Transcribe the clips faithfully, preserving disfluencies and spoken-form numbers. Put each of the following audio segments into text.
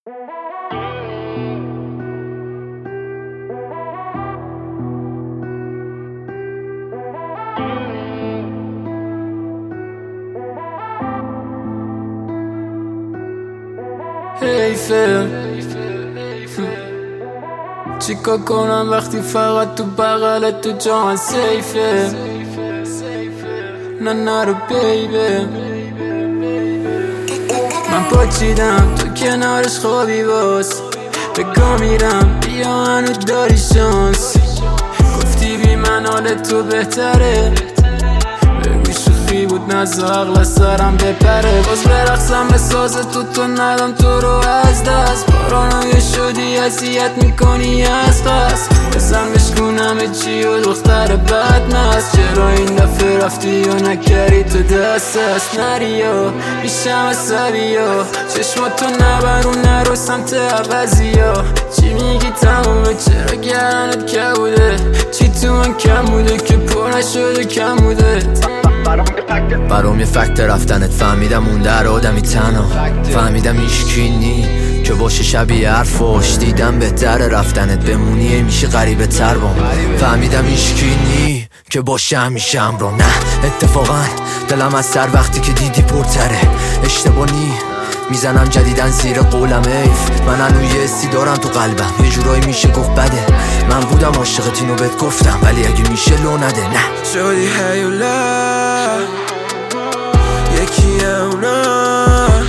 حیفه چیکار کنم وقتی فقط تو بغلت تو جان سیفه نه نرو بیبه من پاچیدم تو کنارش خوابی باز بگاه میرم بیا هنو داری شانس گفتی بی من حال تو بهتره بگوی شوخی بود نزا عقل سرم بپره باز برقصم به ساز تو تو ندم تو رو از دست پارانویه شدی اذیت میکنی از قصد بزن بشکونم چی و دختر بد نست چرا این دفعه رفتی و نکردی تو دست است نریا میشم عصبیا چشماتو نبرون نرو سمت عوضیا چی میگی تمومه چرا گردنت کبوده چی تو من کم بوده که پر نشده کم بوده برام یه فکت رفتنت فهمیدم اون در آدمی تنها فهمیدم ایشکینی که باشه شبیه حرفاش دیدم بهتر رفتنت بمونی میشه غریبه تر بام فهمیدم ایشکینی که باشه همیشه همراه نه اتفاقا دلم از سر وقتی که دیدی پرتره اشتباهی میزنم جدیدن زیر قولم ایف من هنو یه حسی دارم تو قلبم یه جورایی میشه گفت بده من بودم عاشقت اینو بهت گفتم ولی اگه میشه لو نده نه شدی هیولا یکی اونا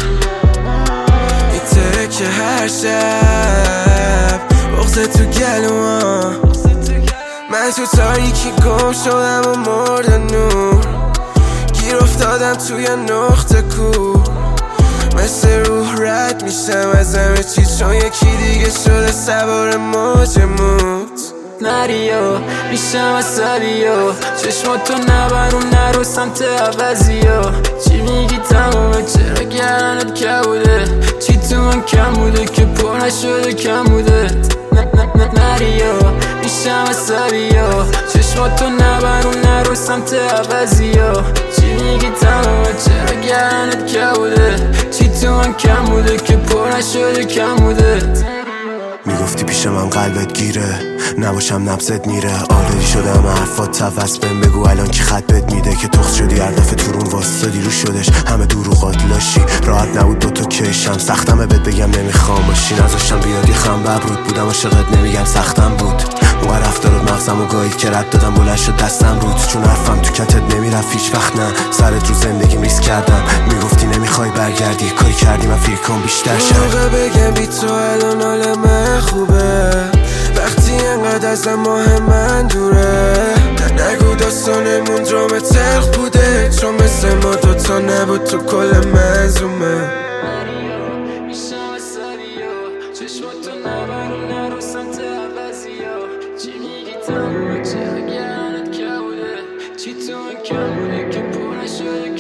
میتره که هر شب بغزه تو گلوان من تو تاریکی گم شدم و مرد نور گیر افتادم توی نقطه کو مثل روح رد میشم از همه چی چون یکی دیگه شده سوار موج موت نریا میشم عصبیا چشماتو نبرون نرو سمت عوضیا چی میگی تمومه چرا گردنت کبوده چی تو من کم بوده که پر نشده کم بوده نریا میشم عصبیا چشماتو نبرون نرو سمت عوضیا چی میگی تمومه چرا گردنت کبوده چی تو من کم بوده که پر نشده کم بوده میگفتی پیش من قلبت گیره نباشم نبضت میره آردی شدم حرفات توس بهم بگو الان کی خط بهت میده که تخت شدی هر دفعه تو رون واسطه رو شدش همه دروغات لاشی راحت نبود با تو کشم سختمه بهت بگم نمیخوام باشی نذاشتم بیادی خم ببرود بودم عاشقت نمیگم سختم بود اون رفتارت مغزم و گاهید که رد دادم بلند شد دستم رود چون حرفم تو کتت نمیرفت هیچ وقت نه سرت رو زندگیم ریسک کردم میگفتی نمیخوای برگردی کاری کردی من فیرکام بیشتر شد موقع بگم بی تو الان حال من خوبه وقتی انقدر از ماه من دوره نگو داستانمون درام تلخ بوده چون مثل ما دوتا نبود تو کل منظومه میشم عصبیا چشماتو نبرون نرو سمت عوضیا چی میگی تمومه چرا گردنت کبوده چی تو من کم بوده که پر نشده